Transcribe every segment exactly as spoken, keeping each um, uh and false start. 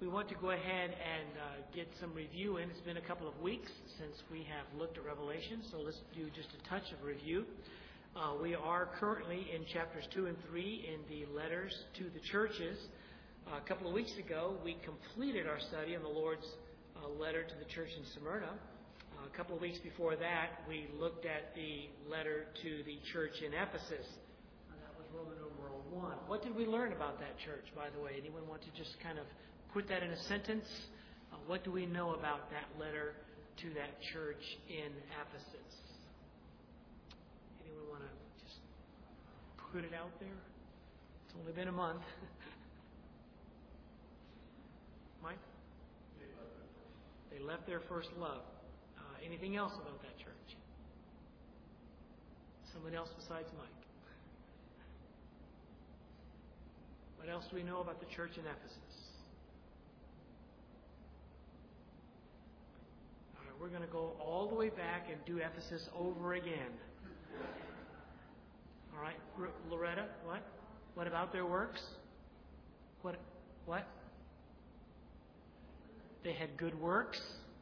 we want to go ahead and uh, get some review in. It's been a couple of weeks since we have looked at Revelation, so let's do just a touch of review. Uh, we are currently in chapters two and three in the letters to the churches. Uh, a couple of weeks ago, we completed our study on the Lord's uh, letter to the church in Smyrna. Uh, a couple of weeks before that, we looked at the letter to the church in Ephesus. Uh, that was Roman numeral one. What did we learn about that church, by the way? Anyone want to just kind of put that in a sentence? Uh, what do we know about that letter to that church in Ephesus? Anyone want to just put it out there? It's only been a month. Mike? They left their first love. Uh, anything else about that church? Someone else besides Mike? What else do we know about the church in Ephesus? All right, we're going to go all the way back and do Ephesus over again. All right, R- Loretta, what? What about their works? What? What? They had good works.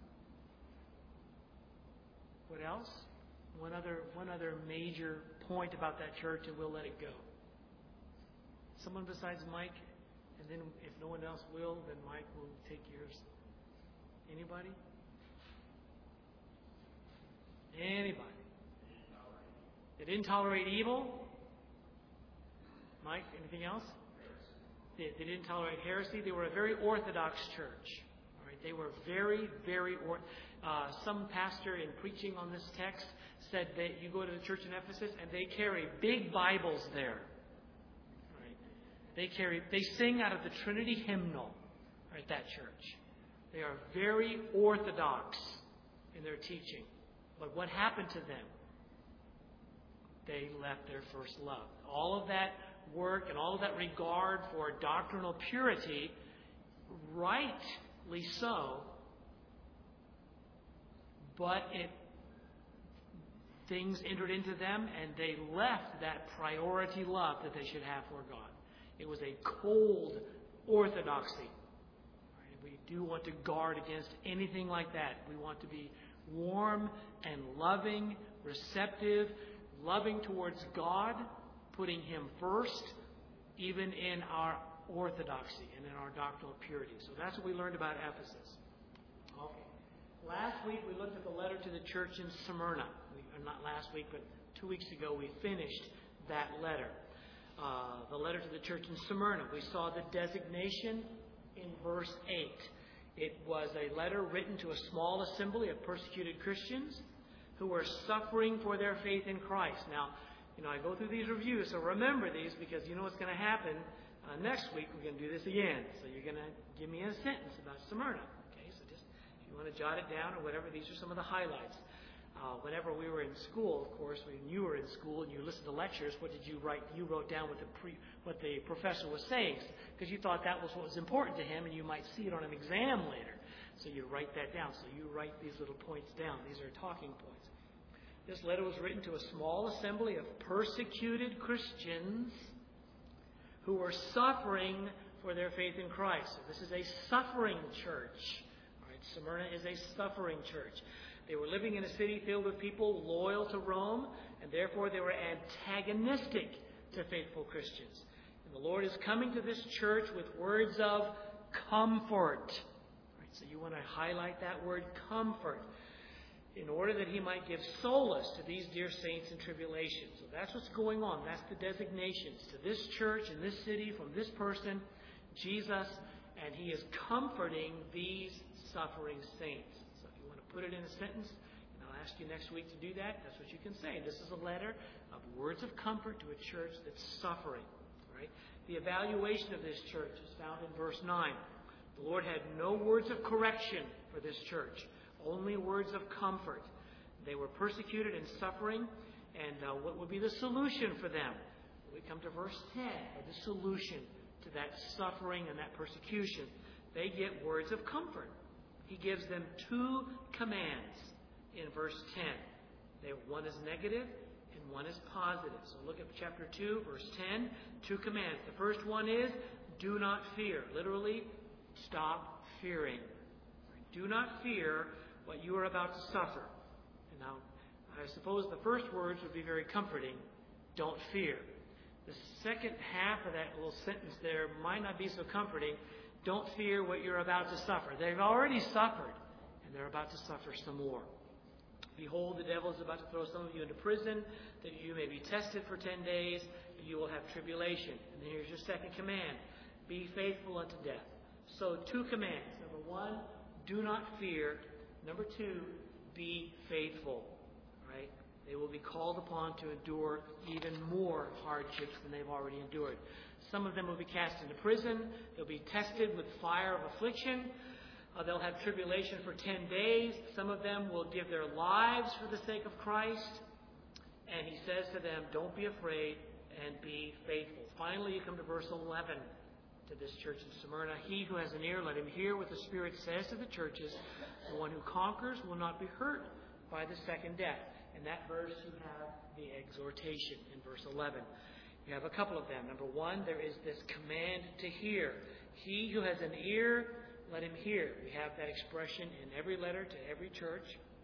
What else? One other, one other major point about that church, and we'll let it go. Someone besides Mike, and then if no one else will, then Mike will take yours. Anybody? Anybody? They didn't tolerate evil. Mike, anything else? They, they didn't tolerate heresy. They were a very orthodox church. All right, they were very, very orthodox. Uh, some pastor in preaching on this text said that you go to the church in Ephesus and they carry big Bibles there. Right? They carry, they sing out of the Trinity hymnal at that church. They are very orthodox in their teaching. But what happened to them? They left their first love. All of that work and all of that regard for doctrinal purity, rightly so, but it things entered into them and they left that priority love that they should have for God. It was a cold orthodoxy. Right? We do want to guard against anything like that. We want to be warm and loving, receptive, loving towards God, putting Him first, even in our orthodoxy and in our doctrinal purity. So that's what we learned about Ephesus. Okay. Last week we looked at the letter to the church in Smyrna. We, or not last week, but two weeks ago we finished that letter. Uh, the letter to the church in Smyrna. We saw the designation in verse eight. It was a letter written to a small assembly of persecuted Christians who were suffering for their faith in Christ. Now, you know, I go through these reviews, so remember these because you know what's going to happen. Uh, next week we're going to do this again. So you're going to give me a sentence about Smyrna. You want to jot it down or whatever. These are some of the highlights. Uh, whenever we were in school, of course, when you were in school and you listened to lectures, what did you write? You wrote down what the pre, what the professor was saying because you thought that was what was important to him, and you might see it on an exam later. So you write that down. So you write these little points down. These are talking points. This letter was written to a small assembly of persecuted Christians who were suffering for their faith in Christ. So this is a suffering church. Smyrna is a suffering church. They were living in a city filled with people loyal to Rome, and therefore they were antagonistic to faithful Christians. And the Lord is coming to this church with words of comfort. Right, so you want to highlight that word comfort in order that He might give solace to these dear saints in tribulation. So that's what's going on. That's the designations to this church in this city from this person, Jesus, and He is comforting these suffering saints. So if you want to put it in a sentence, and I'll ask you next week to do that, that's what you can say. This is a letter of words of comfort to a church that's suffering. Right? The evaluation of this church is found in verse nine. The Lord had no words of correction for this church, only words of comfort. They were persecuted and suffering, and uh, what would be the solution for them? We come to verse ten, or the solution to that suffering and that persecution. They get words of comfort. He gives them two commands in verse ten. They, one is negative and one is positive. So look at chapter two, verse ten. Two commands. The first one is, do not fear. Literally, Stop fearing. Do not fear what you are about to suffer. And now, I suppose the first words would be very comforting. Don't fear. The second half of that little sentence there might not be so comforting. Don't fear what you're about to suffer. They've already suffered, and they're about to suffer some more. Behold, the devil is about to throw some of you into prison, that you may be tested for ten days, and you will have tribulation. And then here's your second command. Be faithful unto death. So two commands. Number one, do not fear. Number two, be faithful. Right? They will be called upon to endure even more hardships than they've already endured. Some of them will be cast into prison. They'll be tested with fire of affliction. Uh, they'll have tribulation for ten days. Some of them will give their lives for the sake of Christ. And he says to them, don't be afraid and be faithful. Finally, you come to verse eleven to this church in Smyrna. He who has an ear, let him hear what the Spirit says to the churches. The one who conquers will not be hurt by the second death. In that verse, you have the exhortation in verse eleven. You have a couple of them. Number one, there is this command to hear. He who has an ear, let him hear. We have that expression in every letter to every church.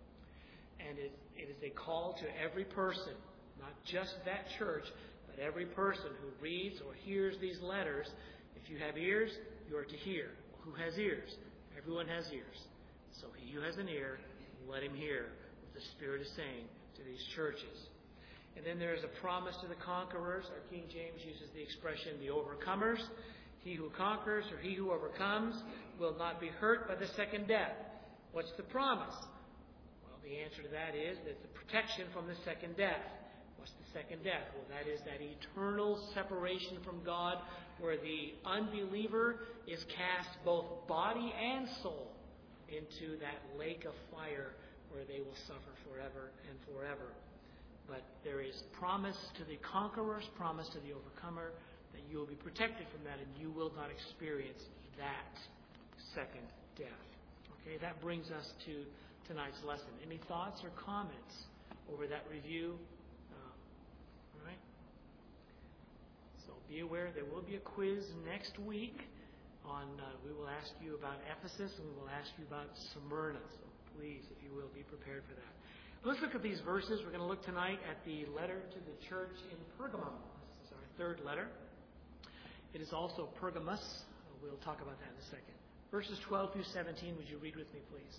And it, it is a call to every person, not just that church, but every person who reads or hears these letters. If you have ears, you are to hear. Well, who has ears? Everyone has ears. So he who has an ear, let him hear what the Spirit is saying to these churches. And then there is a promise to the conquerors. Our King James uses the expression, the overcomers. He who conquers or he who overcomes will not be hurt by the second death. What's the promise? Well, the answer to that is that the protection from the second death. What's the second death? Well, that is that eternal separation from God where the unbeliever is cast both body and soul into that lake of fire where they will suffer forever and forever. But there is promise to the conquerors, promise to the overcomer, that you will be protected from that and you will not experience that second death. Okay, that brings us to tonight's lesson. Any thoughts or comments over that review? Uh, all right. So be aware there will be a quiz next week. On uh, we will ask you about Ephesus and we will ask you about Smyrna. So please, if you will, be prepared for that. Let's look at these verses. We're going to look tonight at the letter to the church in Pergamum. This is our third letter. It is also Pergamus. We'll talk about that in a second. Verses twelve through seventeen, would you read with me, please?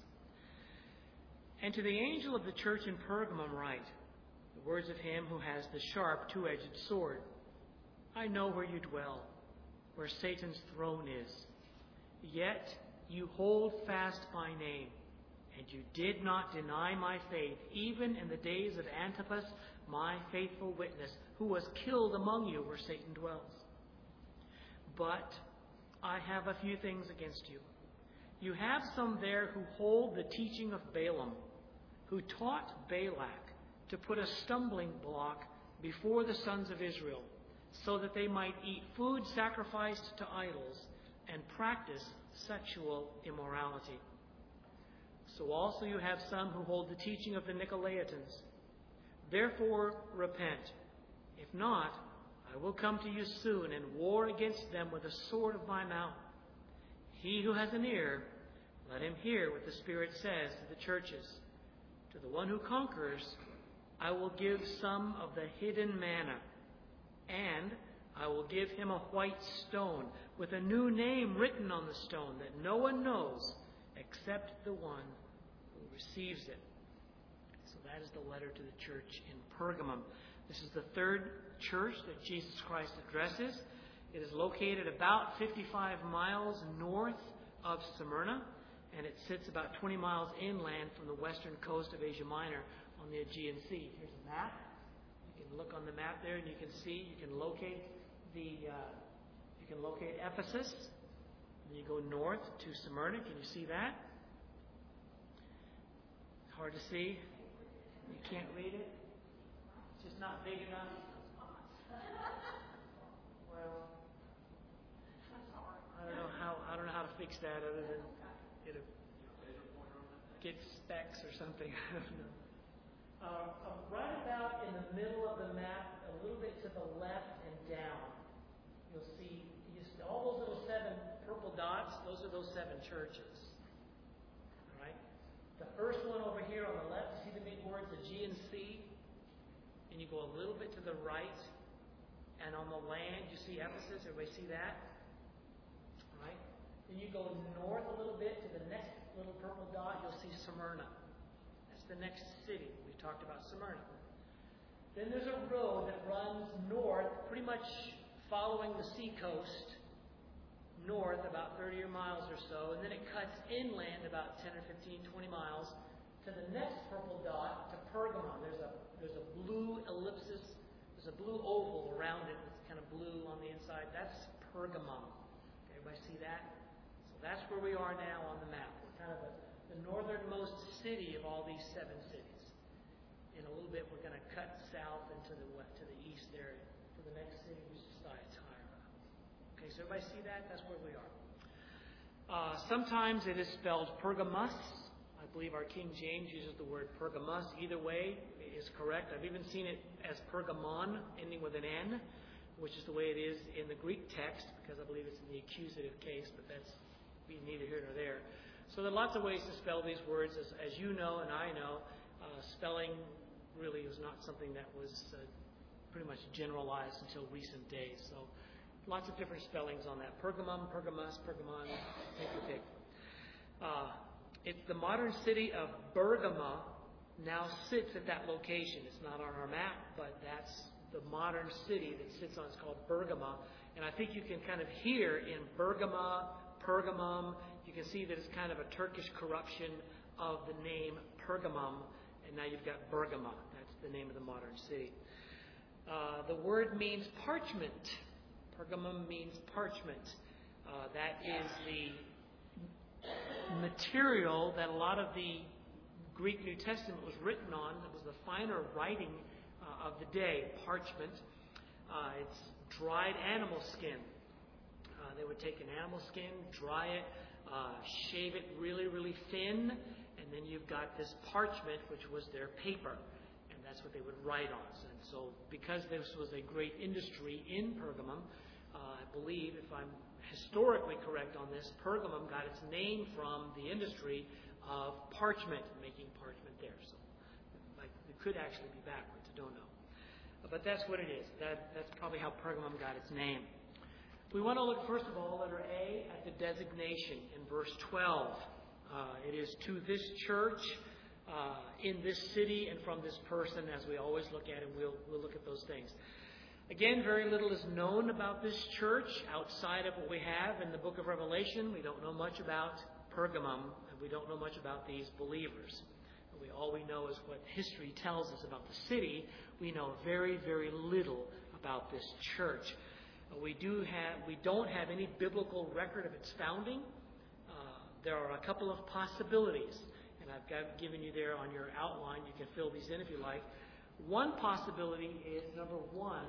And to the angel of the church in Pergamum write, the words of him who has the sharp two-edged sword. I know where you dwell, where Satan's throne is. Yet you hold fast my name, and you did not deny my faith, even in the days of Antipas, my faithful witness, who was killed among you where Satan dwells. But I have a few things against you. You have some there who hold the teaching of Balaam, who taught Balak to put a stumbling block before the sons of Israel, so that they might eat food sacrificed to idols and practice sexual immorality. So also you have some who hold the teaching of the Nicolaitans. Therefore repent. If not, I will come to you soon and war against them with the sword of my mouth. He who has an ear, let him hear what the Spirit says to the churches. To the one who conquers, I will give some of the hidden manna, and I will give him a white stone with a new name written on the stone that no one knows except the one who receives it. So that is the letter to the church in Pergamum. This is the third church that Jesus Christ addresses. It is located about fifty-five miles north of Smyrna, and it sits about twenty miles inland from the western coast of Asia Minor on the Aegean Sea. Here's a map. You can look on the map there, and you can see, you can locate the, uh, you can locate Ephesus. And you go north to Smyrna. Can you see that? It's hard to see. You can't read it. It's just not big enough. Well, I don't know how I don't know how to fix that other than get a get specs or something. I don't know. Uh, uh, right about in the middle of the map, a little bit to the left and down, you'll see. You just all those little seven purple dots, those are those seven churches. All right? The first one over here on the left, you see the big words, the G and C? And you go a little bit to the right, and on the land, you see Ephesus. Everybody see that? All right? Then you go north a little bit to the next little purple dot, you'll see Smyrna. That's the next city. We talked about Smyrna. Then there's a road that runs north, pretty much following the seacoast, north about thirty miles or so, and then it cuts inland about ten or fifteen, twenty miles to the next purple dot, to Pergamon. There's a there's a blue ellipsis, there's a blue oval around it that's kind of blue on the inside. That's Pergamon. Okay, everybody see that? So that's where we are now on the map. We're kind of the, the northernmost city of all these seven cities. In a little bit, we're going to cut south into the west, to the east there, to the next city, which is Thyatira. Okay, so everybody see that? That's where we are. Uh, sometimes it is spelled Pergamus. I believe our King James uses the word Pergamus. Either way is correct. I've even seen it as Pergamon, ending with an N, which is the way it is in the Greek text, because I believe it's in the accusative case, but that's neither here nor there. So there are lots of ways to spell these words. As, as you know and I know, uh, spelling really was not something that was uh, pretty much generalized until recent days. So lots of different spellings on that. Pergamum, Pergamus, Pergamon, take your pick. Uh, it's the modern city of Bergama now sits at that location. It's not on our map, but that's the modern city that sits on. It's called Bergama. And I think you can kind of hear in Bergama, Pergamum, you can see that it's kind of a Turkish corruption of the name Pergamum. And now you've got Bergama. That's the name of the modern city. Uh, the word means parchment. Pergamum means parchment. Uh, that is the material that a lot of the Greek New Testament was written on. It was the finer writing uh, of the day, parchment. Uh, it's dried animal skin. Uh, they would take an animal skin, dry it, uh, shave it really, really thin, and then you've got this parchment, which was their paper, and that's what they would write on. And so because this was a great industry in Pergamum, uh, I believe, if I'm historically correct on this, Pergamum got its name from the industry of parchment, making parchment there. So like, it could actually be backwards, I don't know. But that's what it is. That, that's probably how Pergamum got its name. We want to look, first of all, letter A, at the designation in verse twelve. Uh, it is to this church, uh, in this city, and from this person, as we always look at it. We'll, we'll look at those things. Again, very little is known about this church outside of what we have in the book of Revelation. We don't know much about Pergamum, and we don't know much about these believers. We, all we know is what history tells us about the city. We know very, very little about this church. Uh, we do have, we don't have any biblical record of its founding. Uh, there are a couple of possibilities, and I've got, given you there on your outline. You can fill these in if you like. One possibility is, number one,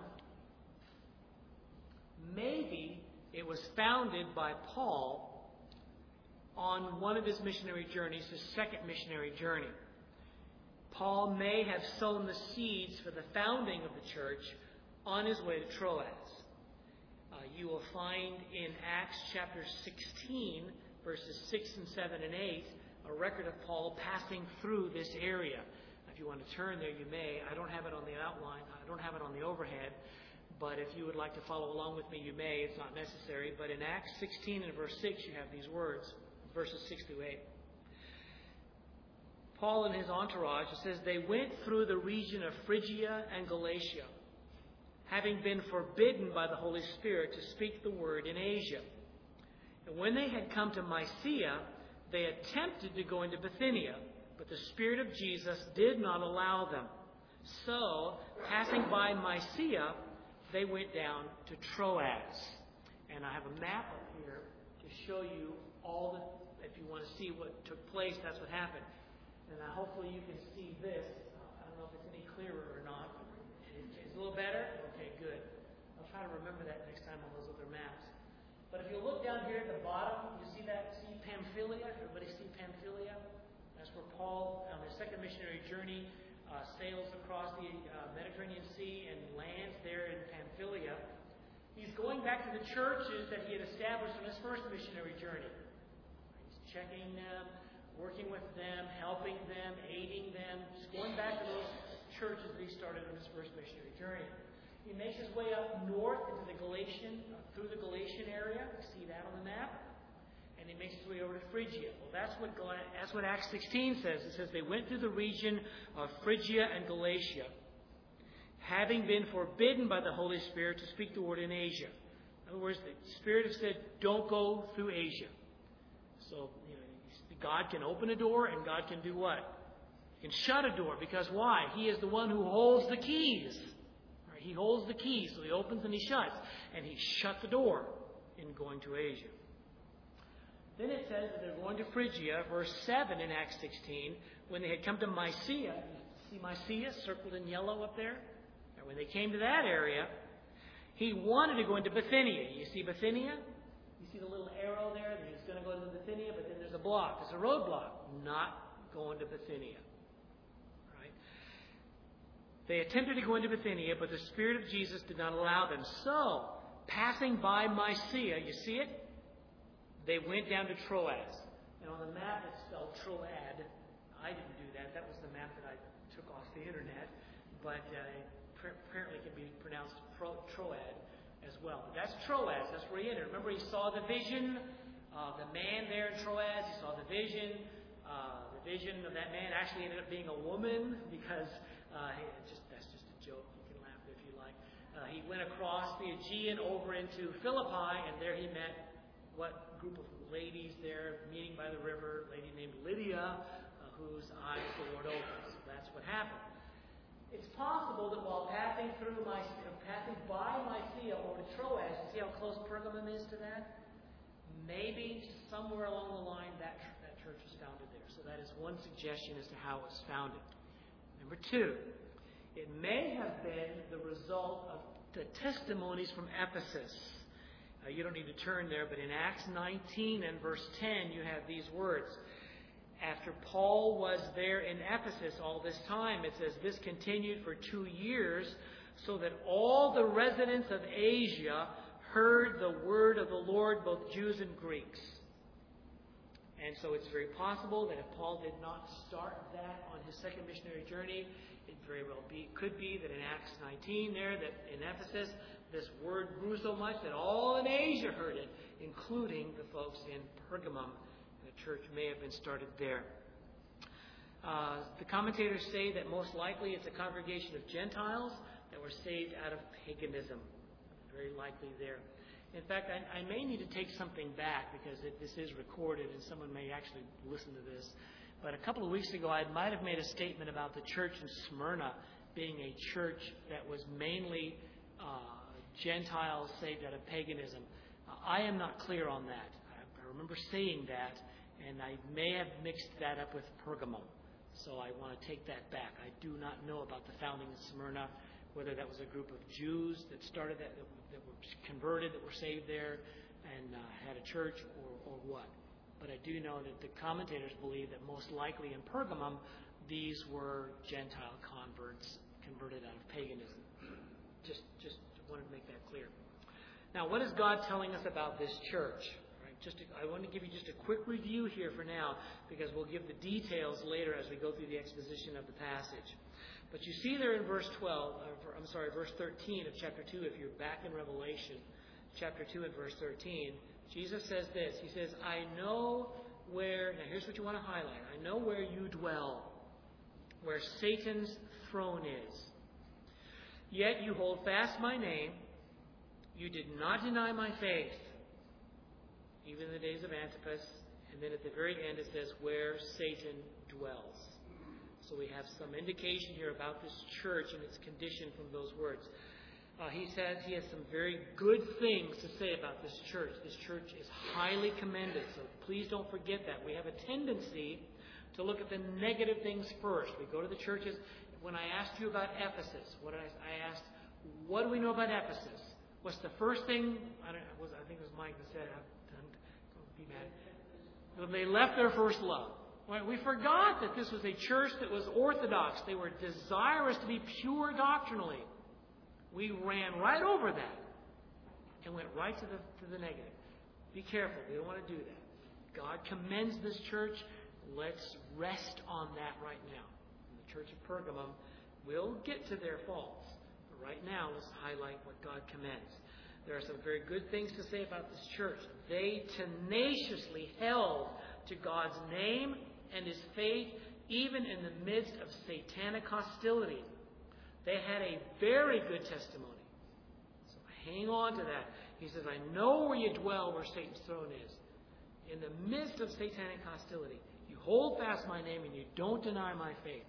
maybe it was founded by Paul on one of his missionary journeys, his second missionary journey. Paul may have sown the seeds for the founding of the church on his way to Troas. Uh, you will find in Acts chapter sixteen, verses six and seven and eight, a record of Paul passing through this area. If you want to turn there, you may. I don't have it on the outline. I don't have it on the overhead. But if you would like to follow along with me, you may. It's not necessary. But in Acts sixteen and verse six, you have these words, verses six through eight. Paul and his entourage, it says, they went through the region of Phrygia and Galatia, having been forbidden by the Holy Spirit to speak the word in Asia. And when they had come to Mysia, they attempted to go into Bithynia, but the Spirit of Jesus did not allow them. So, passing by Mysia, they went down to Troas. And I have a map up here to show you all the, if you want to see what took place, that's what happened. And uh, hopefully you can see this. Uh, I don't know if it's any clearer or not. It's a little better? Okay, good. I'll try to remember that next time on those other maps. But if you look down here at the bottom, you see that, see Pamphylia? Everybody see Pamphylia? That's where Paul, on his second missionary journey, uh, sails across the uh, Mediterranean Sea and lands there in Pamphylia. He's going back to the churches that he had established on his first missionary journey. He's checking them, working with them, helping them, aiding them. Just going back to those churches that he started on his first missionary journey. He makes his way up north into the Galatian, uh, through the Galatian area. You see that on the map. And he makes his way over to Phrygia. Well, that's what that's what Acts sixteen says. It says they went through the region of Phrygia and Galatia, having been forbidden by the Holy Spirit to speak the word in Asia. In other words, the Spirit has said, don't go through Asia. So, you know, God can open a door and God can do what? He can shut a door. Because why? He is the one who holds the keys. Right? He holds the keys. So he opens and he shuts. And he shut the door in going to Asia. Then it says that they're going to Phrygia, verse seven in Acts sixteen, when they had come to Mysia. See Mysia circled in yellow up there? And when they came to that area, he wanted to go into Bithynia. You see Bithynia? You see the little arrow there? He's going to go into Bithynia, but then there's a block. There's a roadblock. Not going to Bithynia. Right? They attempted to go into Bithynia, but the Spirit of Jesus did not allow them. So, passing by Mysia, you see it? They went down to Troas. And on the map it's spelled Troad. I didn't do that. That was the map that I took off the internet. But uh, it apparently can be pronounced Pro- Troad as well. But that's Troas. That's where he entered. Remember, he saw the vision of the man there in Troas. He saw the vision. Uh, the vision of that man actually ended up being a woman because uh, he, just that's just a joke. You can laugh if you like. Uh, he went across the Aegean over into Philippi, and there he met what group of ladies there meeting by the river, a lady named Lydia, uh, whose eyes the Lord opened. So that's what happened. It's possible that while passing through my, passing by Mysia over to Troas, see how close Pergamum is to that? Maybe somewhere along the line that, that church was founded there. So that is one suggestion as to how it was founded. Number two, it may have been the result of the testimonies from Ephesus. Uh, you don't need to turn there, but in Acts nineteen and verse ten, you have these words. After Paul was there in Ephesus all this time, it says, this continued for two years, so that all the residents of Asia heard the word of the Lord, both Jews and Greeks. And so it's very possible that if Paul did not start that on his second missionary journey, it very well be, could be that in Acts nineteen there, that in Ephesus, this word grew so much that all in Asia heard it, including the folks in Pergamum. The church may have been started there. Uh, the commentators say that most likely it's a congregation of Gentiles that were saved out of paganism. Very likely there. In fact, I, I may need to take something back because it, this is recorded and someone may actually listen to this. But a couple of weeks ago, I might have made a statement about the church in Smyrna being a church that was mainly uh, Gentiles saved out of paganism. Uh, I am not clear on that. I, I remember saying that, and I may have mixed that up with Pergamum. So I want to take that back. I do not know about the founding of Smyrna, whether that was a group of Jews that started that, that, that were converted, that were saved there, and uh, had a church, or, or what. But I do know that the commentators believe that most likely in Pergamum, these were Gentile converts converted out of paganism. Just, just wanted to make that clear. Now, what is God telling us about this church? Right? Just, to, I want to give you just a quick review here for now, because we'll give the details later as we go through the exposition of the passage. But you see there in verse twelve, uh, I'm sorry, verse thirteen of chapter two, if you're back in Revelation, chapter two and verse thirteen, Jesus says this. He says, I know where, now here's what you want to highlight. I know where you dwell, where Satan's throne is. Yet you hold fast my name. You did not deny my faith, even in the days of Antipas. And then at the very end it says, where Satan dwells. So we have some indication here about this church and its condition from those words. Uh, he says he has some very good things to say about this church. This church is highly commended, so please don't forget that. We have a tendency to look at the negative things first. We go to the churches. When I asked you about Ephesus, what did I, I asked, what do we know about Ephesus? What's the first thing? I, don't, was, I think it was Mike that said, don't be mad. Well, they left their first love. Well, we forgot that this was a church that was orthodox. They were desirous to be pure doctrinally. We ran right over that. and went right to the, to the negative. Be careful. We don't want to do that. God commends this church. Let's rest on that right now. And the church of Pergamum will get to their faults. But right now, let's highlight what God commends. There are some very good things to say about this church. They tenaciously held to God's name and His faith, even in the midst of satanic hostility. They had a very good testimony. So hang on to that. He says, I know where you dwell, where Satan's throne is. In the midst of satanic hostility, you hold fast my name and you don't deny my faith.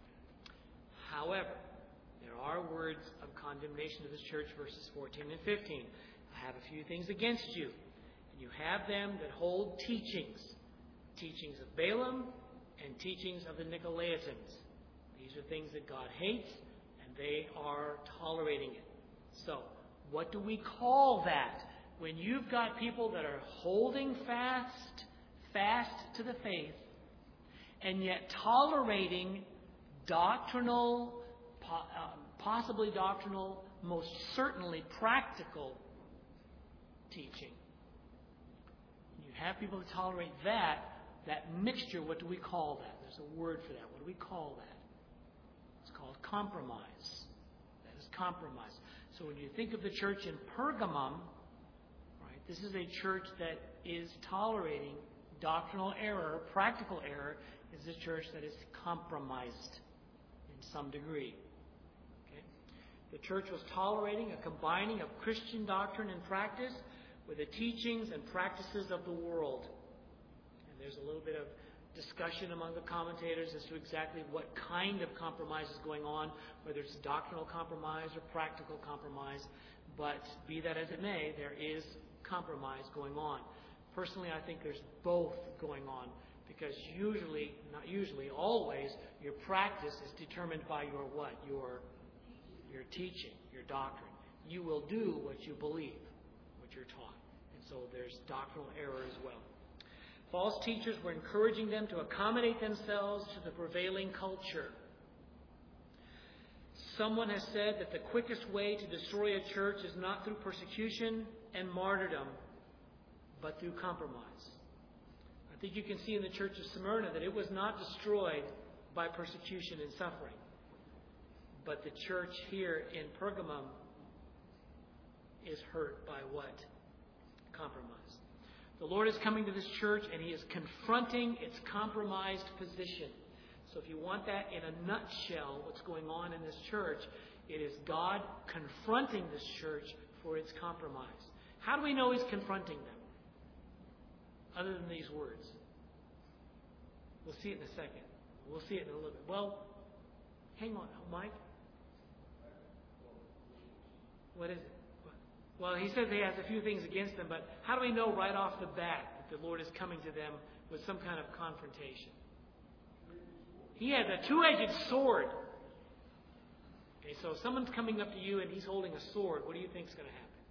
However, there are words of condemnation of this church, verses fourteen and fifteen. I have a few things against you. And you have them that hold teachings. Teachings of Balaam and teachings of the Nicolaitans. These are things that God hates, and they are tolerating it. So, what do we call that? When you've got people that are holding fast, fast to the faith, and yet tolerating doctrinal, possibly doctrinal, most certainly practical teaching. You have people that tolerate that, that mixture. What do we call that? There's a word for that. What do we call that? It's called compromise. That is compromise. So when you think of the church in Pergamum, right, this is a church that is tolerating doctrinal error, practical error, is a church that is compromised in some degree. Okay? The church was tolerating a combining of Christian doctrine and practice with the teachings and practices of the world. And there's a little bit of discussion among the commentators as to exactly what kind of compromise is going on, whether it's doctrinal compromise or practical compromise. But be that as it may, there is compromise going on. Personally, I think there's both going on, because usually, not usually, always, your practice is determined by your what? Your, your teaching, your doctrine. You will do what you believe, what you're taught. And so there's doctrinal error as well. False teachers were encouraging them to accommodate themselves to the prevailing culture. Someone has said that the quickest way to destroy a church is not through persecution and martyrdom, but through compromise. I think you can see in the church of Smyrna that it was not destroyed by persecution and suffering. But the church here in Pergamum is hurt by what? Compromise. The Lord is coming to this church and He is confronting its compromised position. So if you want that in a nutshell, what's going on in this church, it is God confronting this church for its compromise. How do we know He's confronting them? Other than these words. We'll see it in a second. We'll see it in a little bit. Well, hang on, Mike. What is it? Well, he says he has a few things against them, but how do we know right off the bat that the Lord is coming to them with some kind of confrontation? He has a two-edged sword. Okay, so if someone's coming up to you and he's holding a sword, what do you think is going to happen?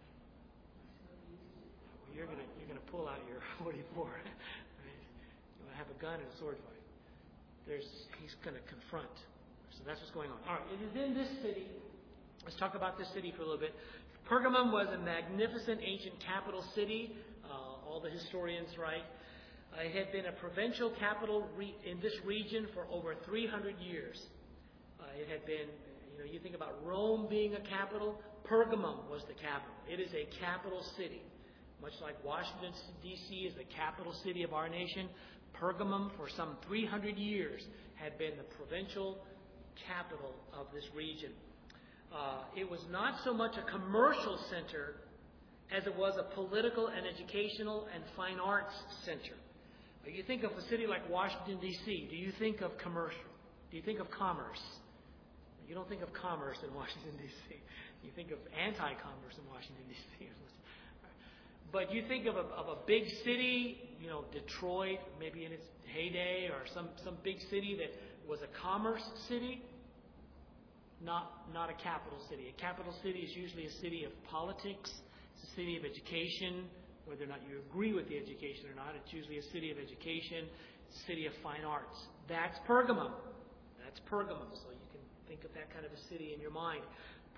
Well, you're going to you're going to pull out your forty-four. Right? You want to have a gun and a sword fight. There's he's going to confront. So that's what's going on. All right, it is in this city. Let's talk about this city for a little bit. Pergamum was a magnificent ancient capital city. Uh, all the historians write. Uh, it had been a provincial capital re- in this region for over three hundred years. Uh, it had been, you know, you think about Rome being a capital. Pergamum was the capital. It is a capital city. Much like Washington, D C is the capital city of our nation, Pergamum for some three hundred years had been the provincial capital of this region. Uh, it was not so much a commercial center as it was a political and educational and fine arts center. Uh, you think of a city like Washington, D C, do you think of commercial? Do you think of commerce? You don't think of commerce in Washington, D C. You think of anti-commerce in Washington, D C. But you think of a, of a big city, you know, Detroit, maybe in its heyday, or some, some big city that was a commerce city. Not not a capital city. A capital city is usually a city of politics. It's a city of education. Whether or not you agree with the education or not, it's usually a city of education. It's a city of fine arts. That's Pergamum. That's Pergamum. So you can think of that kind of a city in your mind.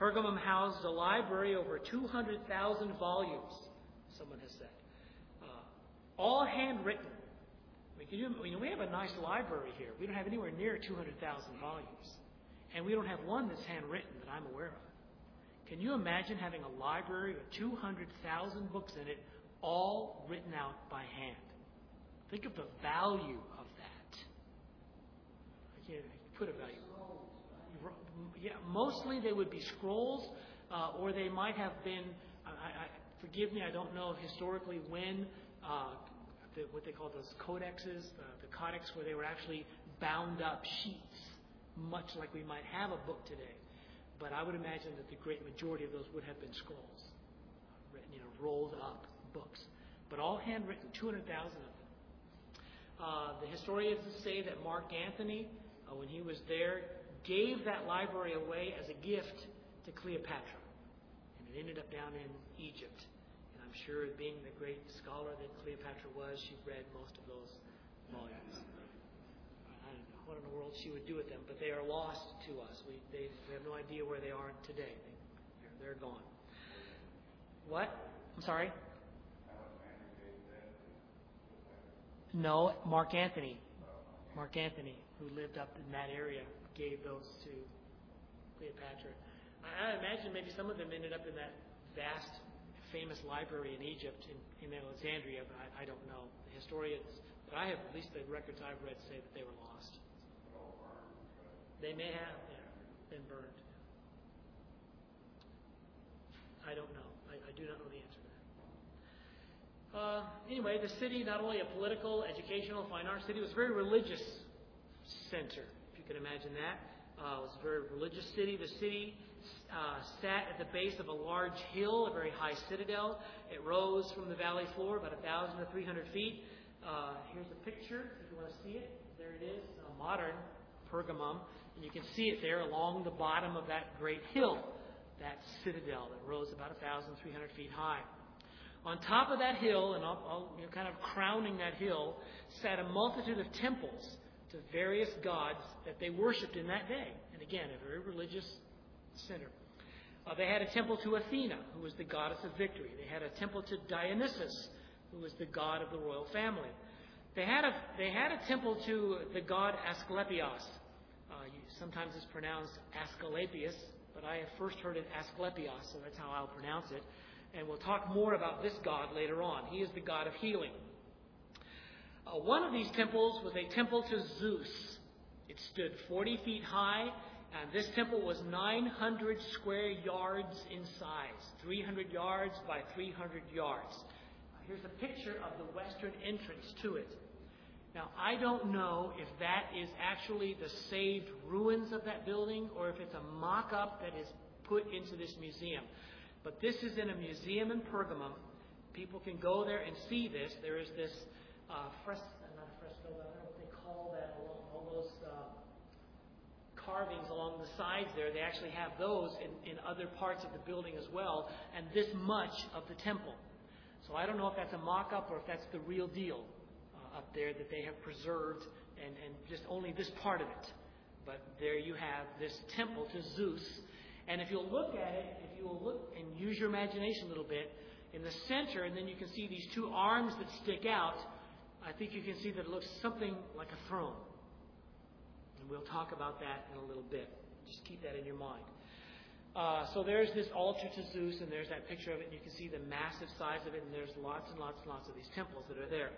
Pergamum housed a library over two hundred thousand volumes, someone has said. Uh, all handwritten. I mean, can you, I mean, we have a nice library here. We don't have anywhere near two hundred thousand volumes. And we don't have one that's handwritten that I'm aware of. Can you imagine having a library with two hundred thousand books in it, all written out by hand? Think of the value of that. I can't put a value. Yeah, mostly they would be scrolls, uh, or they might have been. I, I, forgive me, I don't know historically when uh, the, what they call those codexes, uh, the codex, where they were actually bound up sheets, much like we might have a book today. But I would imagine that the great majority of those would have been scrolls, written, you know, rolled up books, but all handwritten, two hundred thousand of them. Uh, the historians say that Mark Antony, uh, when he was there, gave that library away as a gift to Cleopatra. And it ended up down in Egypt. And I'm sure, being the great scholar that Cleopatra was, she read most of those volumes. I don't know what in the world she would do with them, but they are lost to us. We, they, we have no idea where they are today. They, they're, they're gone. What? I'm sorry? No, Mark Antony. Mark Antony, who lived up in that area, gave those to Cleopatra. I, I imagine maybe some of them ended up in that vast, famous library in Egypt, in, in Alexandria, but I, I don't know. The historians, but I have, at least the records I've read, say that they were lost. They may have, yeah, been burned. I don't know. I, I do not know the answer to that. Uh, anyway, the city, not only a political, educational, fine arts city, it was a very religious center. You can imagine that. Uh, it was a very religious city. The city uh, sat at the base of a large hill, a very high citadel. It rose from the valley floor about one thousand to three hundred feet. Uh, here's a picture, if you want to see it. There it is, a modern Pergamum. And you can see it there along the bottom of that great hill, that citadel that rose about one thousand three hundred feet high. On top of that hill, and all, all, you know, kind of crowning that hill, sat a multitude of temples to various gods that they worshipped in that day. And again, a very religious center. Uh, they had a temple to Athena, who was the goddess of victory. They had a temple to Dionysus, who was the god of the royal family. They had a, they had a temple to the god Asclepios. Uh, you, sometimes it's pronounced Asclepius, but I have first heard it Asclepios, so that's how I'll pronounce it. And we'll talk more about this god later on. He is the god of healing. Uh, one of these temples was a temple to Zeus. It stood forty feet high, and this temple was nine hundred square yards in size, three hundred yards by three hundred yards. Uh, here's a picture of the western entrance to it. Now, I don't know if that is actually the saved ruins of that building or if it's a mock-up that is put into this museum. But this is in a museum in Pergamum. People can go there and see this. There is this uh, fresco, not a fresco, I don't know what they call that, along all those uh, carvings along the sides there. They actually have those in, in other parts of the building as well, and this much of the temple. So I don't know if that's a mock-up or if that's the real deal uh, up there that they have preserved, and, and just only this part of it. But there you have this temple to Zeus. And if you'll look at it, if you will look and use your imagination a little bit, in the center, and then you can see these two arms that stick out, I think you can see that it looks something like a throne. And we'll talk about that in a little bit. Just keep that in your mind. Uh, so there's this altar to Zeus, and there's that picture of it, and you can see the massive size of it, and there's lots and lots and lots of these temples that are there.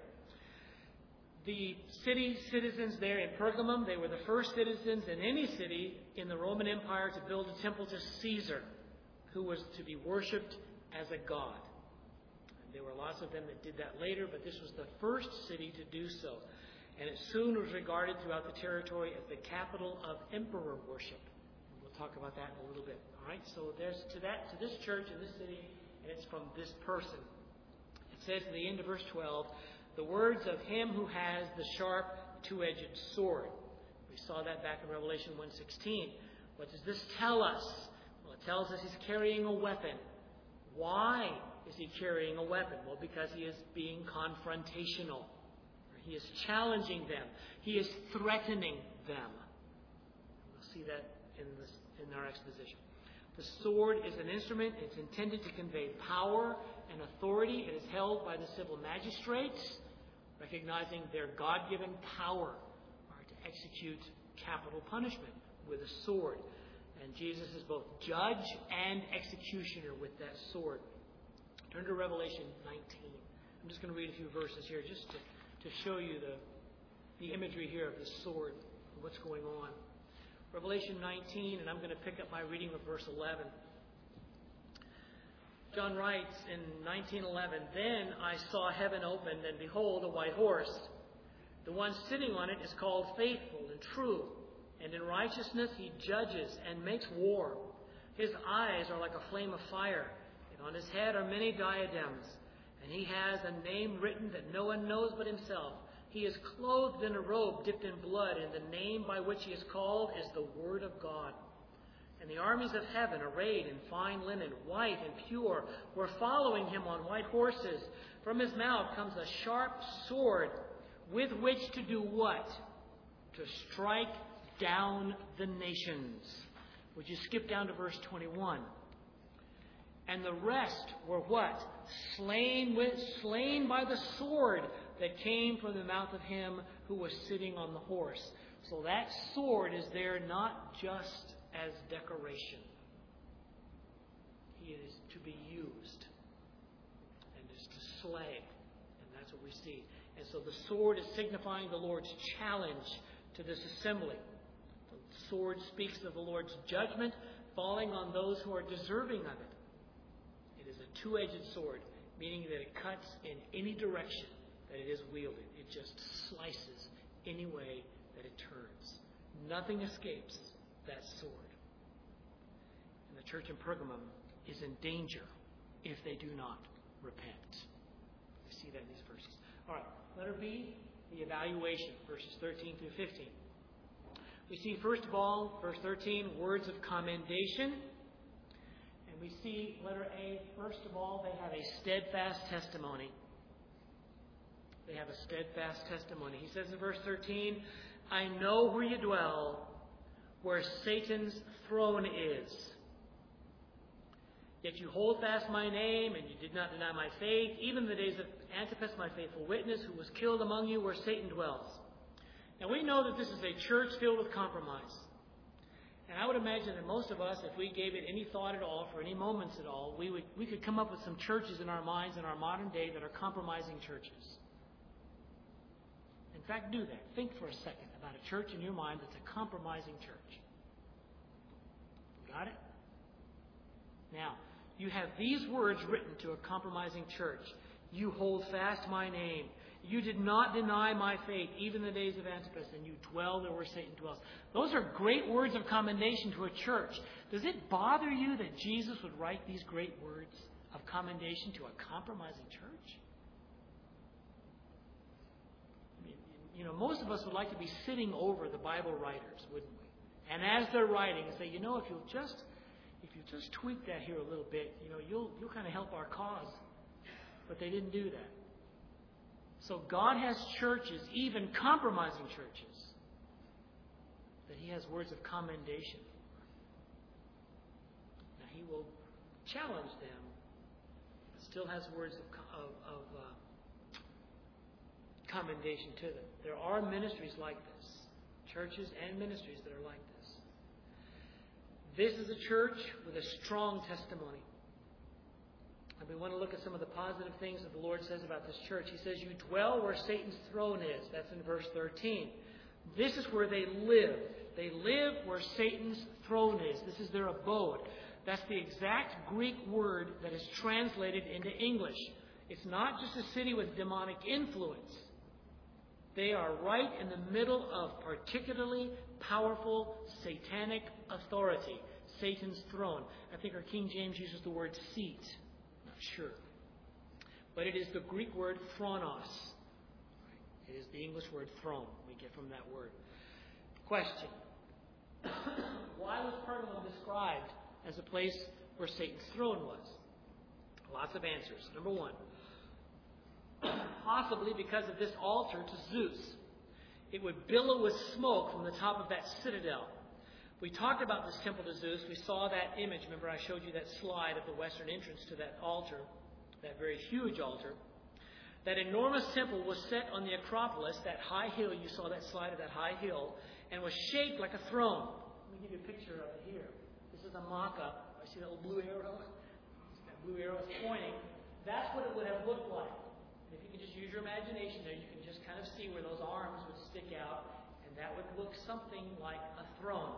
The city citizens there in Pergamum, they were the first citizens in any city in the Roman Empire to build a temple to Caesar, who was to be worshipped as a god. And there were lots of them that did that later, but this was the first city to do so. And it soon was regarded throughout the territory as the capital of emperor worship. And we'll talk about that in a little bit. All right, so there's to that to this church in this city, and it's from this person. It says at the end of verse twelve, the words of him who has the sharp two-edged sword. We saw that back in Revelation one sixteen. What does this tell us? Well, it tells us he's carrying a weapon. Why is he carrying a weapon? Well, because he is being confrontational. He is challenging them. He is threatening them. We'll see that in, this, in our exposition. The sword is an instrument. It's intended to convey power and authority. It is held by the civil magistrates, recognizing their God-given power right, to execute capital punishment with a sword. And Jesus is both judge and executioner with that sword. Turn to Revelation nineteen. I'm just going to read a few verses here just to, to show you the, the imagery here of the sword and what's going on. Revelation nineteen, and I'm going to pick up my reading of verse eleven. John writes in nineteen eleven, "Then I saw heaven opened, and behold, a white horse. The one sitting on it is called Faithful and True, and in righteousness he judges and makes war. His eyes are like a flame of fire, and on his head are many diadems. And he has a name written that no one knows but himself. He is clothed in a robe dipped in blood, and the name by which he is called is the Word of God. And the armies of heaven, arrayed in fine linen, white and pure, were following him on white horses. From his mouth comes a sharp sword, with which to do what? To strike down the nations." Would you skip down to verse twenty-one? "And the rest were what? Slain with, slain by the sword that came from the mouth of him who was sitting on the horse." So that sword is there not just as decoration. He is to be used and is to slay. And that's what we see. And so the sword is signifying the Lord's challenge to this assembly. The sword speaks of the Lord's judgment falling on those who are deserving of it. It is a two-edged sword, meaning that it cuts in any direction that it is wielded. It just slices any way that it turns. Nothing escapes that sword. And the church in Pergamum is in danger if they do not repent. We see that in these verses. All right, letter B, the evaluation, verses thirteen through fifteen. We see, first of all, verse thirteen, words of commendation. And we see, letter A, first of all, they have a steadfast testimony. They have a steadfast testimony. He says in verse thirteen, "I know where you dwell, where Satan's throne is. Yet you hold fast my name, and you did not deny my faith, even in the days of Antipas, my faithful witness, who was killed among you where Satan dwells." Now we know that this is a church filled with compromise. And I would imagine that most of us, if we gave it any thought at all, for any moments at all, we would we could come up with some churches in our minds in our modern day that are compromising churches. In fact, do that. Think for a second about a church in your mind that's a compromising church. Got it? Now, you have these words written to a compromising church. "You hold fast my name. You did not deny my faith, even in the days of Antipas, and you dwell there where Satan dwells." Those are great words of commendation to a church. Does it bother you that Jesus would write these great words of commendation to a compromising church? I mean, you know, most of us would like to be sitting over the Bible writers, wouldn't we? And as they're writing, say, you know, if you'll just if you just tweak that here a little bit, you know, you'll you'll kind of help our cause. But they didn't do that. So God has churches, even compromising churches, that He has words of commendation. Now He will challenge them, but still has words of, of, of uh, commendation to them. There are ministries like this, churches and ministries that are like this. This is a church with a strong testimony. And we want to look at some of the positive things that the Lord says about this church. He says, "You dwell where Satan's throne is." That's in verse thirteen. This is where they live. They live where Satan's throne is. This is their abode. That's the exact Greek word that is translated into English. It's not just a city with demonic influence. They are right in the middle of particularly powerful satanic authority. Satan's throne. I think our King James uses the word seat. Sure. But it is the Greek word thronos. It is the English word throne we get from that word. Question. Why was Pergamum described as a place where Satan's throne was? Lots of answers. Number one, possibly because of this altar to Zeus. It would billow with smoke from the top of that citadel. We talked about this temple to Zeus. We saw that image. Remember, I showed you that slide of the western entrance to that altar, that very huge altar. That enormous temple was set on the Acropolis, that high hill. You saw that slide of that high hill, and was shaped like a throne. Let me give you a picture of it here. This is a mock-up. I see that little blue arrow. That blue arrow is pointing. That's what it would have looked like. And if you can just use your imagination there, you can just kind of see where those arms would stick out, and that would look something like a throne.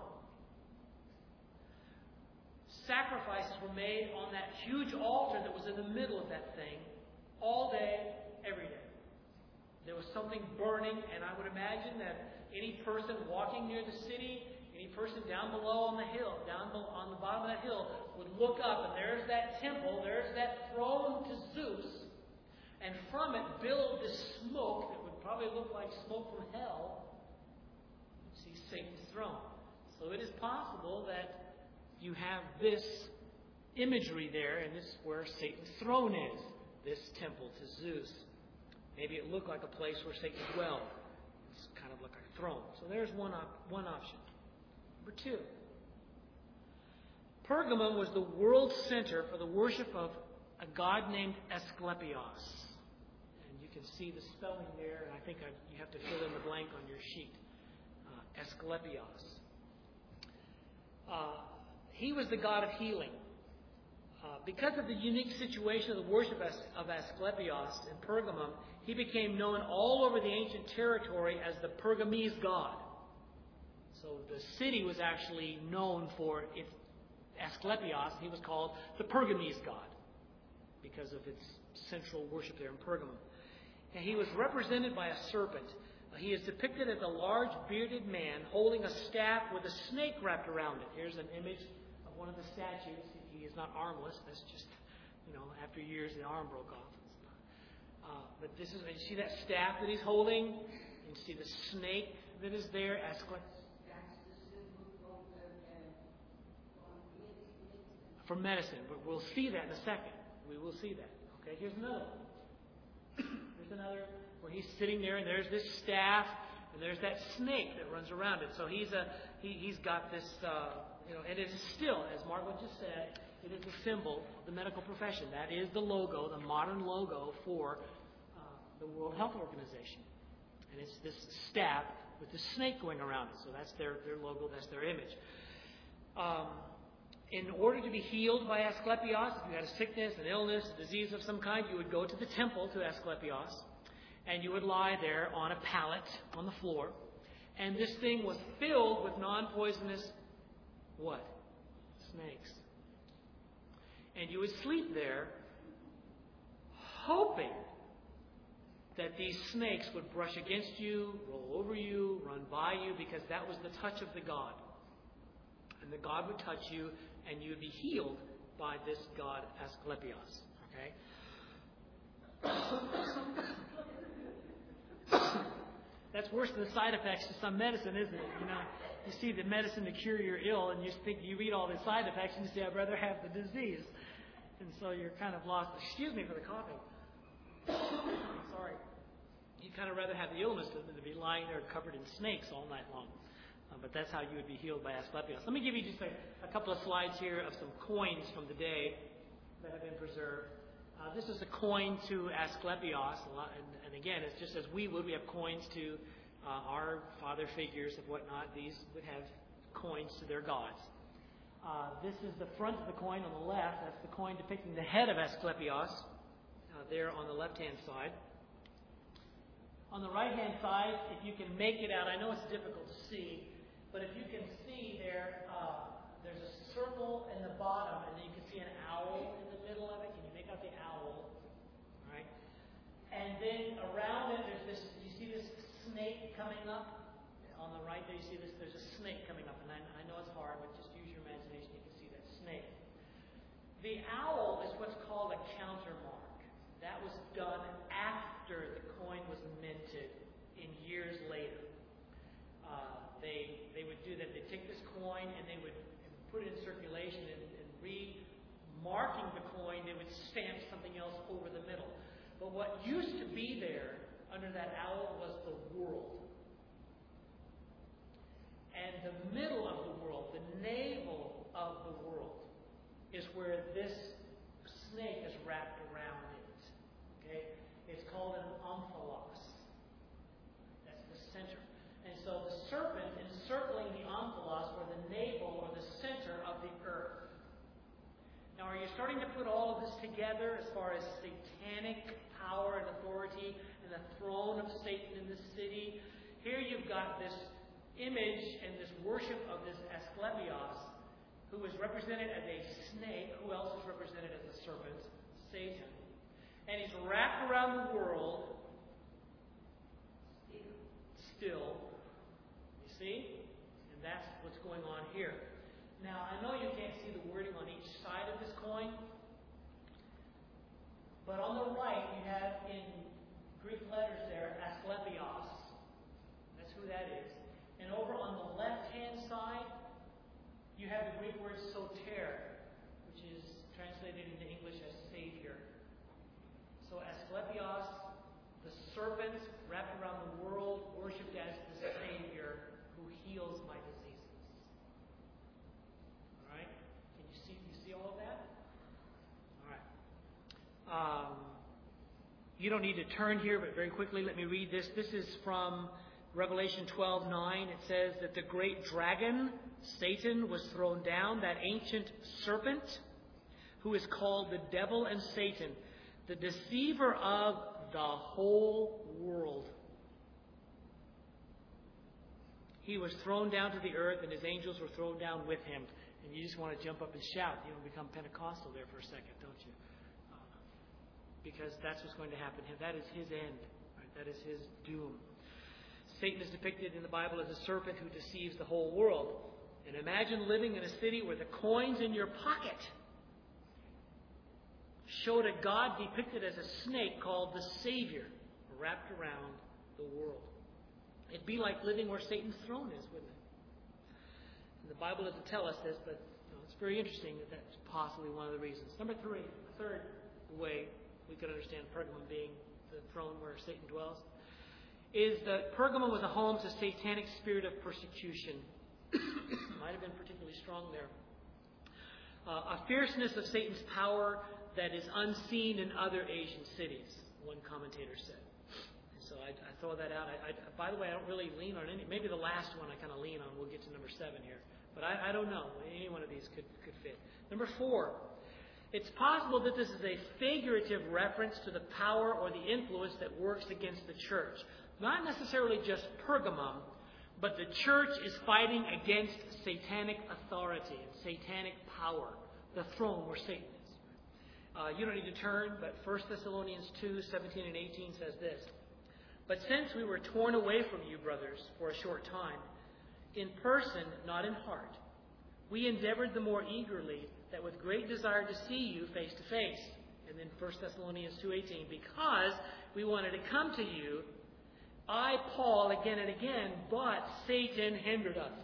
Sacrifices were made on that huge altar that was in the middle of that thing all day, every day. There was something burning, and I would imagine that any person walking near the city, any person down below on the hill, down on the bottom of that hill, would look up, and there's that temple, there's that throne to Zeus, and from it billowed this smoke that would probably look like smoke from hell. You see Satan's throne. So it is possible that you have this imagery there, and this is where Satan's throne is, this temple to Zeus. Maybe it looked like a place where Satan dwelled. It's kind of like a throne. So there's one op- one option. Number two. Pergamum was the world center for the worship of a god named Asclepios. And you can see the spelling there, and I think I, you have to fill in the blank on your sheet. Uh, Asclepios. Uh, he was the god of healing. Uh, because of the unique situation of the worship of Asclepios in Pergamum, he became known all over the ancient territory as the Pergamese god. So the city was actually known for its Asclepios. He was called the Pergamese god because of its central worship there in Pergamum. And he was represented by a serpent. Uh, he is depicted as a large bearded man holding a staff with a snake wrapped around it. Here's an image of one of the statues. He is not armless. That's just, you know, after years the arm broke off. Uh, but this is, you see that staff that he's holding? You see the snake that is there. For medicine. But we'll see that in a second. We will see that. Okay, here's another one. Here's another where he's sitting there and there's this staff and there's that snake that runs around it. So he's a he, he's got this, uh, you know, and it is still, as Margaret just said, it is a symbol of the medical profession. That is the logo, the modern logo for uh, the World Health Organization. And it's this staff with the snake going around it. So that's their, their logo, that's their image. Um, in order to be healed by Asclepios, if you had a sickness, an illness, a disease of some kind, you would go to the temple to Asclepios, and you would lie there on a pallet on the floor. And this thing was filled with non-poisonous what? Snakes. And you would sleep there hoping that these snakes would brush against you, roll over you, run by you, because that was the touch of the god. And the god would touch you, and you would be healed by this god Asclepios. Okay? That's worse than the side effects to some medicine, isn't it? You know, you see the medicine to cure your ill, and you think you read all the side effects, and you say, I'd rather have the disease. And so you're kind of lost. Excuse me for the coughing. Sorry. You'd kind of rather have the illness than to be lying there covered in snakes all night long. Uh, but that's how you would be healed by Asclepios. Let me give you just a, a couple of slides here of some coins from the day that have been preserved. Uh, this is a coin to Asclepios. A lot, and, and again, it's just as we would. We have coins to uh, our father figures and whatnot. These would have coins to their gods. Uh, this is the front of the coin on the left. That's the coin depicting the head of Asclepios uh, there on the left-hand side. On the right-hand side, if you can make it out, I know it's difficult to see, but if you can see there, uh, there's a circle in the bottom, and then you can see an owl in the middle of it. Can you make out the owl? All right. And then around it, there's this. You see this snake coming up on the right there. You see this. There's a snake coming up, and I, I know it's hard, but just use your imagination. You can see that snake. The owl is what's called a countermark. That was done after the coin was minted in years later. Uh, they they would do that. They'd take this coin and they would put it in circulation, and, and re-marking the coin, they would stamp something else over the middle. But what used to be there under that owl was the world. And the middle of the world, the starting to put all of this together as far as satanic power and authority and the throne of Satan in the city. Here you've got this image and this worship of this Asclepios, who is represented as a snake. Who else is represented as a serpent? Satan. And he's wrapped around the world still. You see? And that's what's going on here. Now, I know you can't see the wording on each side of this coin, but on the right you have in Greek letters there, Asclepios. That's who that is. And over on the left-hand side, you have the Greek word soter, which is translated into English as Savior. So Asclepios, the serpent wrapped around the world, worshipped as the Savior who heals my diseases. All right? Can you see, you see all of that? All right. Um, you don't need to turn here, but very quickly let me read this. This is from Revelation twelve nine. It says that the great dragon, Satan, was thrown down, that ancient serpent who is called the devil and Satan, the deceiver of the whole world. He was thrown down to the earth, and his angels were thrown down with him. And you just want to jump up and shout. You want to become Pentecostal there for a second, don't you? Uh, because that's what's going to happen to him. That is his end. Right? That is his doom. Satan is depicted in the Bible as a serpent who deceives the whole world. And imagine living in a city where the coins in your pocket showed a God depicted as a snake called the Savior wrapped around the world. It'd be like living where Satan's throne is, wouldn't it? And the Bible doesn't tell us this, but you know, it's very interesting that that's possibly one of the reasons. Number three, the third way we could understand Pergamum being the throne where Satan dwells, is that Pergamum was a home to satanic spirit of persecution. Might have been particularly strong there. Uh, a fierceness of Satan's power that is unseen in other Asian cities, one commentator said. And so I, I throw that out. I, I, by the way, I don't really lean on any. Maybe the last one I kind of lean on. We'll get to number seven here. But I, I don't know. Any one of these could, could fit. Number four. It's possible that this is a figurative reference to the power or the influence that works against the church. Not necessarily just Pergamum, but the church is fighting against satanic authority and satanic power, the throne where Satan is. Uh, you don't need to turn, but First Thessalonians two, seventeen and eighteen says this. But since we were torn away from you, brothers, for a short time, in person, not in heart, we endeavored the more eagerly that with great desire to see you face to face. And then First Thessalonians two eighteen, because we wanted to come to you, I, Paul, again and again, but Satan hindered us.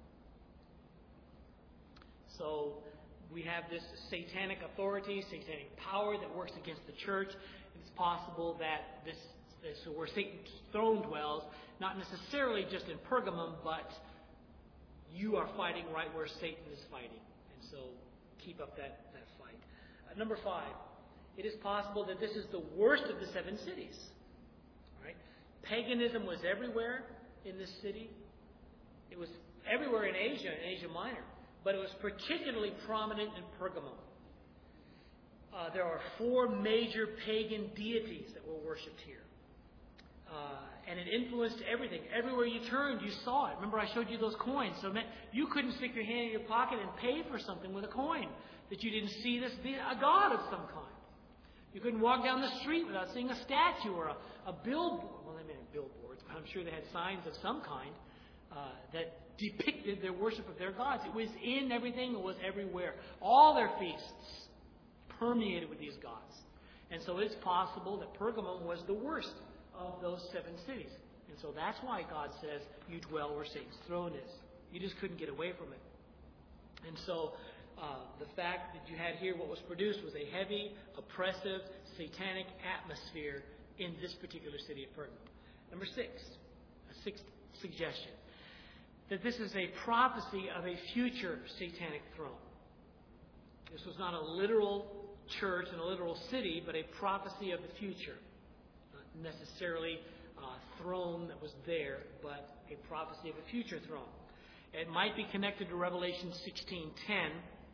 So we have this satanic authority, satanic power that works against the church. It's possible that this, this where Satan's throne dwells, not necessarily just in Pergamum, but you are fighting right where Satan is fighting. And so keep up that, that fight. Uh, number five, it is possible that this is the worst of the seven cities. Right? Paganism was everywhere in this city. It was everywhere in Asia, in Asia Minor. But it was particularly prominent in Pergamum. Uh, there are four major pagan deities that were worshipped here. Uh, and it influenced everything. Everywhere you turned, you saw it. Remember I showed you those coins. So you couldn't stick your hand in your pocket and pay for something with a coin that you didn't see this be a god of some kind. You couldn't walk down the street without seeing a statue or a, a billboard. Well, they made billboards, but I'm sure they had signs of some kind uh, that depicted their worship of their gods. It was in everything. It was everywhere. All their feasts permeated with these gods. And so it's possible that Pergamum was the worst of those seven cities. And so that's why God says, you dwell where Satan's throne is. You just couldn't get away from it. And so uh, the fact that you had here what was produced was a heavy, oppressive, satanic atmosphere in this particular city of Pergamum. Number six, a sixth suggestion, that this is a prophecy of a future satanic throne. This was not a literal church in a literal city, but a prophecy of the future. Not necessarily a throne that was there, but a prophecy of a future throne. It might be connected to Revelation sixteen ten,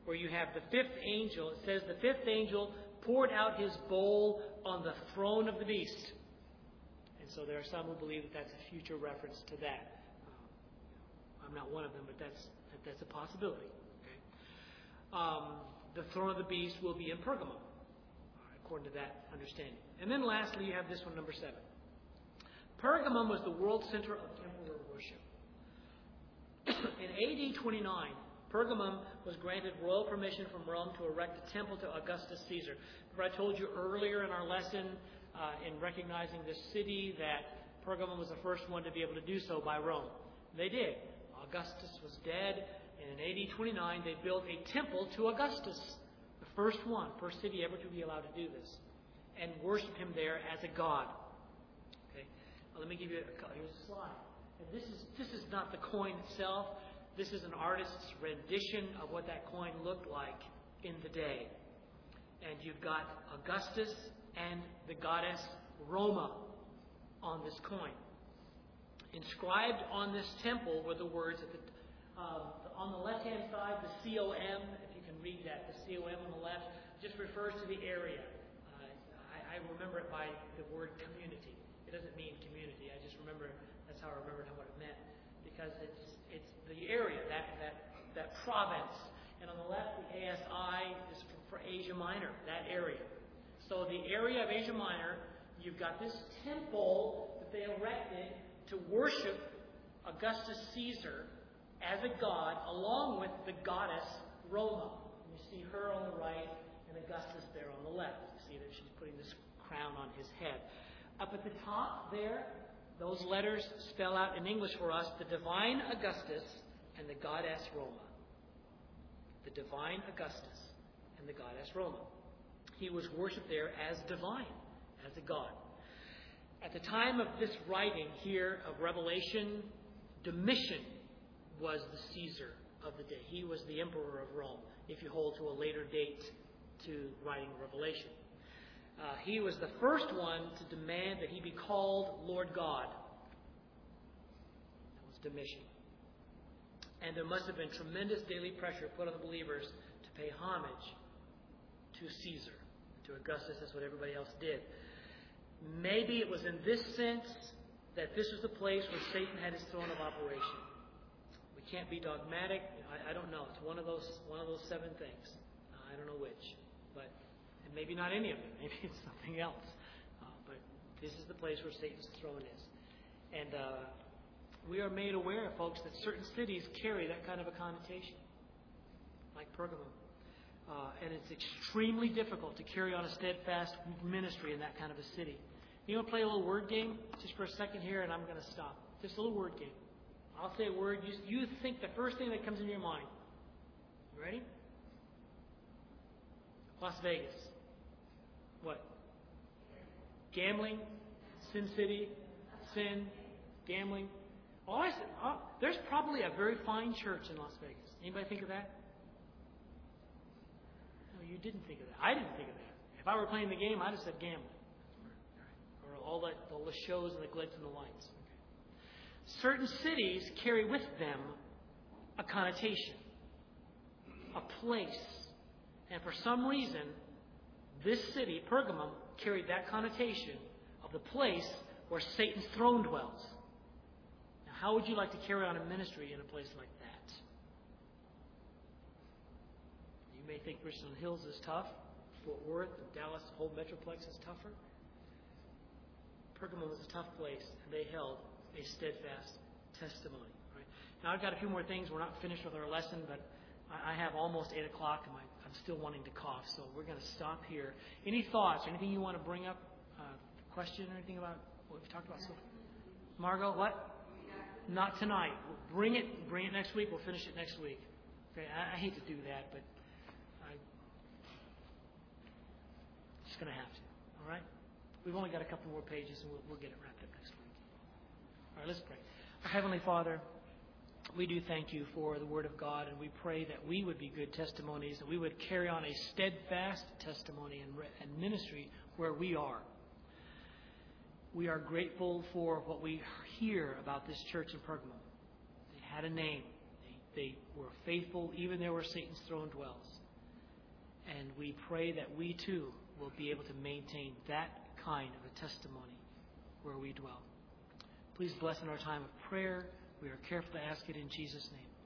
where you have the fifth angel. It says the fifth angel poured out his bowl on the throne of the beast. And so there are some who believe that that's a future reference to that. Uh, I'm not one of them, but that's that, that's a possibility. Okay? Um, the throne of the beast will be in Pergamum, according to that understanding. And then lastly, you have this one, number seven. Pergamum was the world center of emperor worship. In A D twenty-nine, Pergamum was granted royal permission from Rome to erect a temple to Augustus Caesar. Remember I told you earlier in our lesson, uh, in recognizing this city, that Pergamum was the first one to be able to do so by Rome. They did. Augustus was dead, and in A D twenty-nine they built a temple to Augustus, the first one, first city ever to be allowed to do this, and worship him there as a god. Okay, well, let me give you a here's a slide. And this is this is not the coin itself. This is an artist's rendition of what that coin looked like in the day. And you've got Augustus and the goddess Roma on this coin. Inscribed on this temple were the words at the uh, on the left-hand side, the C O M, if you can read that, the C O M on the left just refers to the area. Uh, I, I remember it by the word community. It doesn't mean community. I just remember, that's how I remembered what it meant. Because it's it's the area, that that that province. And on the left, the A S I is for, for Asia Minor, that area. So the area of Asia Minor, you've got this temple that they erected to worship Augustus Caesar as a god, along with the goddess Roma. And you see her on the right and Augustus there on the left. You see that she's putting this crown on his head. Up at the top there, those letters spell out in English for us the divine Augustus and the goddess Roma. The divine Augustus and the goddess Roma. He was worshipped there as divine, as a god. At the time of this writing here of Revelation, Domitian was the Caesar of the day. He was the emperor of Rome, if you hold to a later date to writing Revelation. Uh, he was the first one to demand that he be called Lord God. That was Domitian. And there must have been tremendous daily pressure put on the believers to pay homage to Caesar, to Augustus. That's what everybody else did. Maybe it was in this sense that this was the place where Satan had his throne of operation. We can't be dogmatic. I, I don't know. It's one of those one of those seven things. Uh, I don't know which, but. And maybe not any of them. Maybe it's something else. Uh, but this is the place where Satan's throne is. And uh, we are made aware, folks, that certain cities carry that kind of a connotation, like Pergamum. Uh, and it's extremely difficult to carry on a steadfast ministry in that kind of a city. You want to play a little word game just for a second here, and I'm going to stop. Just a little word game. I'll say a word. You, you think the first thing that comes in your mind. You ready? Las Vegas. What? Gambling, Sin City, sin, gambling. Oh, I said, oh, there's probably a very fine church in Las Vegas. Anybody think of that? No, you didn't think of that. I didn't think of that. If I were playing the game, I'd have said gambling. Or all, that, all the shows and the glitz and the lights. Okay. Certain cities carry with them a connotation, a place. And for some reason, this city, Pergamum, carried that connotation of the place where Satan's throne dwells. Now, how would you like to carry on a ministry in a place like that? You may think Richland Hills is tough. Fort Worth and Dallas, the whole metroplex is tougher. Pergamum was a tough place, and they held a steadfast testimony. Right? Now, I've got a few more things. We're not finished with our lesson, but I have almost eight o'clock, and my I'm still wanting to cough, so we're going to stop here. Any thoughts? Anything you want to bring up? Uh, question or anything about what we've talked about so far? Margot, what? Not tonight. Bring it. Bring it next week. We'll finish it next week. Okay. I, I hate to do that, but I'm just going to have to. All right. We've only got a couple more pages, and we'll, we'll get it wrapped up next week. All right. Let's pray. Our Heavenly Father, we do thank you for the Word of God, and we pray that we would be good testimonies, that we would carry on a steadfast testimony and, and ministry where we are. We are grateful for what we hear about this church in Pergamum. They had a name. They, they were faithful even there where Satan's throne dwells. And we pray that we too will be able to maintain that kind of a testimony where we dwell. Please bless in our time of prayer. We are careful to ask it in Jesus' name.